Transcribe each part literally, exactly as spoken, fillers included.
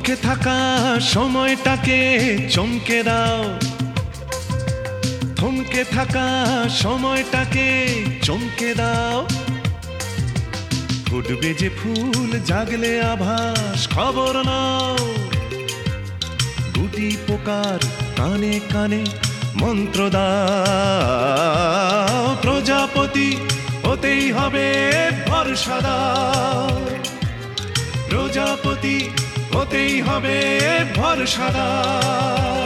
থমকে থাকা সময়টাকে চমকে দাও, থমকে থাকা সময়টাকে চমকে দাও। ফুটবে যে ফুল জাগলে আভাস খবর নাও, গুটি পোকার কানে কানে মন্ত্র দাও। প্রজাপতি হতেই হবে ভরসা দাও, প্রজাপতি হতেই হবে ভরসা দাও।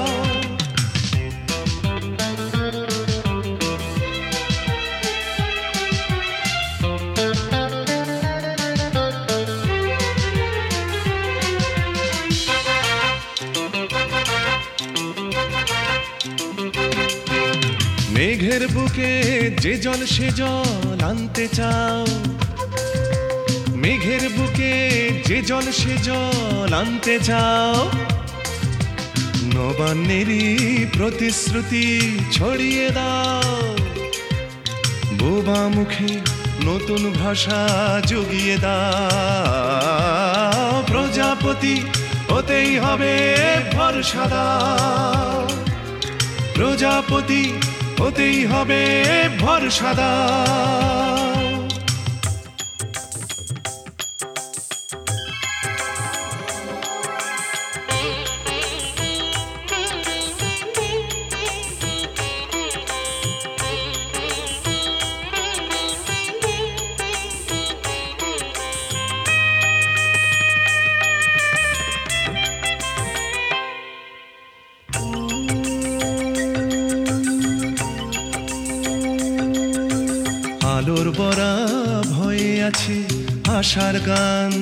মেঘের বুকে যে জল সে জল আনতে চাও, মেঘের বুকে যে জল সে জল আনতে চাও। নবান্নেরই প্রতিশ্রুতি ছড়িয়ে দাও, বোবা মুখে নতুন ভাষা জুগিয়ে দাও। প্রজাপতি হতেই হবে ভরসা দাও, প্রজাপতি হতেই হবে ভরসা দাও। আলোর বরা ভয়ে আছে আশার গান,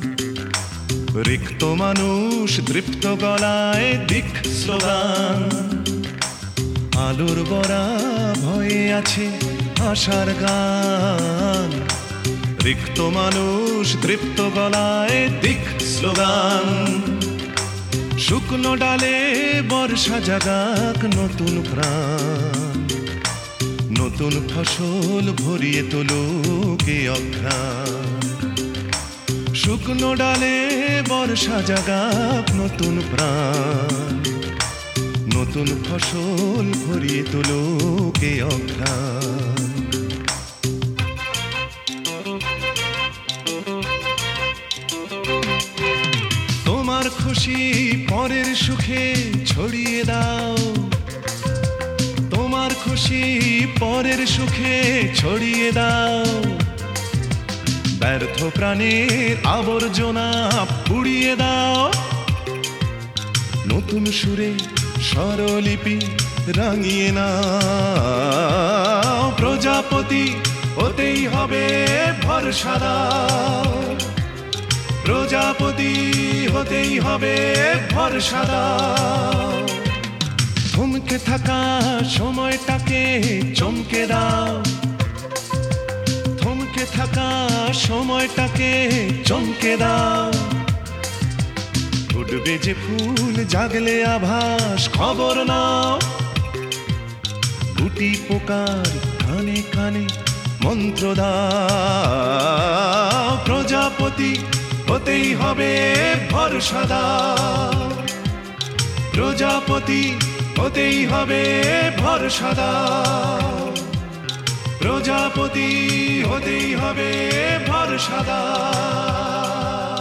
রিক্ত মানুষ তৃপ্ত গলায় দিক স্লোগান। আলোর বরা ভয়ে আছে আশার গান, রিক্ত মানুষ তৃপ্ত গলায় দিক স্লোগান। শুকনো ডালে বর্ষা জাগাক নতুন প্রাণ, নতুন ফসল ভরিয়ে তোলোকে অঘ্রাণ। শুকনো ডালে বর্ষা জাগাক নতুন প্রাণ, নতুন ফসল ভরিয়ে তোলোকে অঘ্রাণ। তোমার খুশি পরের সুখে ছড়িয়ে দাও, তোমার খুশি পরের সুখে ছড়িয়ে দাও। ব্যর্থ প্রাণের আবর্জনা পুড়িয়ে দাও, নতুন সুরে স্বরলিপি রাঙিয়ে নাও। প্রজাপতি হতেই হবে ভরসা দাও, প্রজাপতি হতেই হবে ভরসা দাও। থমকে থাকা সময়টাকে চমকে দাও, থমকে থাকা সময়টাকে চমকে দাও। ফুটবে যে ফুল জাগলে আভাস খবর নাও, গুটি পোকার কানে কানে মন্ত্র দাও। প্রজাপতি হতেই হবে ভরসা দাও, প্রজাপতি হতেই হবে ভরসা দাও, প্রজাপতি হতেই হবে ভরসা দাও।